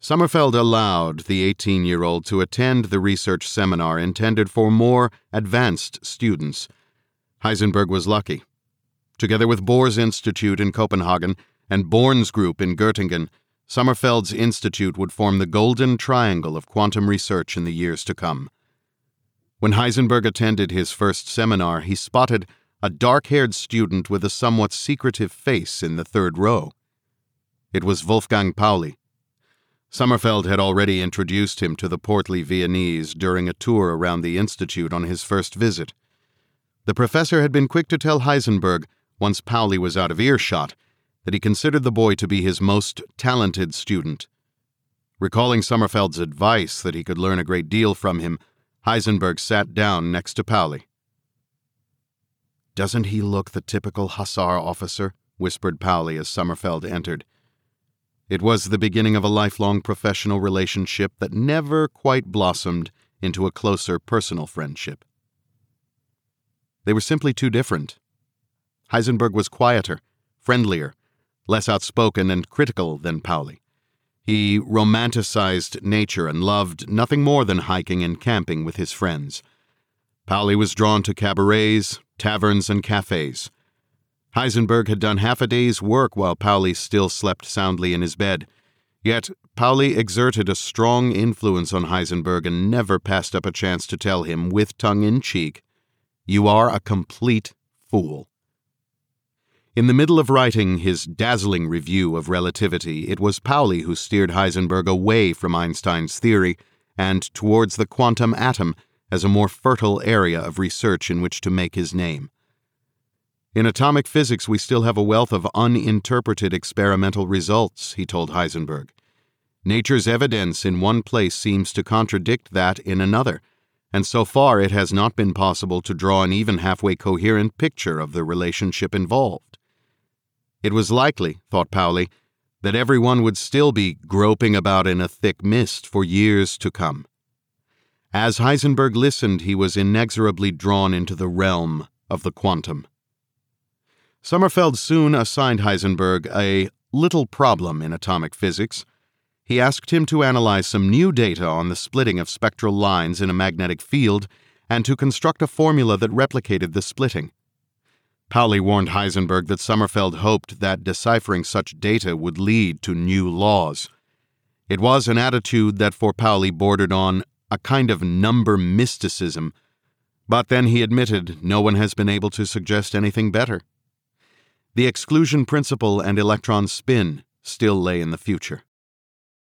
Sommerfeld allowed the 18-year-old to attend the research seminar intended for more advanced students. Heisenberg was lucky. Together with Bohr's Institute in Copenhagen and Born's group in Göttingen, Sommerfeld's institute would form the golden triangle of quantum research in the years to come. When Heisenberg attended his first seminar, he spotted a dark-haired student with a somewhat secretive face in the third row. It was Wolfgang Pauli. Sommerfeld had already introduced him to the portly Viennese during a tour around the institute on his first visit. The professor had been quick to tell Heisenberg, once Pauli was out of earshot, that he considered the boy to be his most talented student. Recalling Sommerfeld's advice that he could learn a great deal from him, Heisenberg sat down next to Pauli. "Doesn't he look the typical hussar officer?" whispered Pauli as Sommerfeld entered. It was the beginning of a lifelong professional relationship that never quite blossomed into a closer personal friendship. They were simply too different. Heisenberg was quieter, friendlier, less outspoken and critical than Pauli. He romanticized nature and loved nothing more than hiking and camping with his friends. Pauli was drawn to cabarets, taverns, and cafes. Heisenberg had done half a day's work while Pauli still slept soundly in his bed. Yet Pauli exerted a strong influence on Heisenberg and never passed up a chance to tell him, with tongue in cheek, "You are a complete fool." In the middle of writing his dazzling review of relativity, it was Pauli who steered Heisenberg away from Einstein's theory and towards the quantum atom as a more fertile area of research in which to make his name. "In atomic physics, we still have a wealth of uninterpreted experimental results," he told Heisenberg. "Nature's evidence in one place seems to contradict that in another, and so far it has not been possible to draw an even halfway coherent picture of the relationship involved." It was likely, thought Pauli, that everyone would still be groping about in a thick mist for years to come. As Heisenberg listened, he was inexorably drawn into the realm of the quantum. Sommerfeld soon assigned Heisenberg a little problem in atomic physics. He asked him to analyze some new data on the splitting of spectral lines in a magnetic field and to construct a formula that replicated the splitting. Pauli warned Heisenberg that Sommerfeld hoped that deciphering such data would lead to new laws. It was an attitude that for Pauli bordered on a kind of number mysticism, but then he admitted no one has been able to suggest anything better. The exclusion principle and electron spin still lay in the future.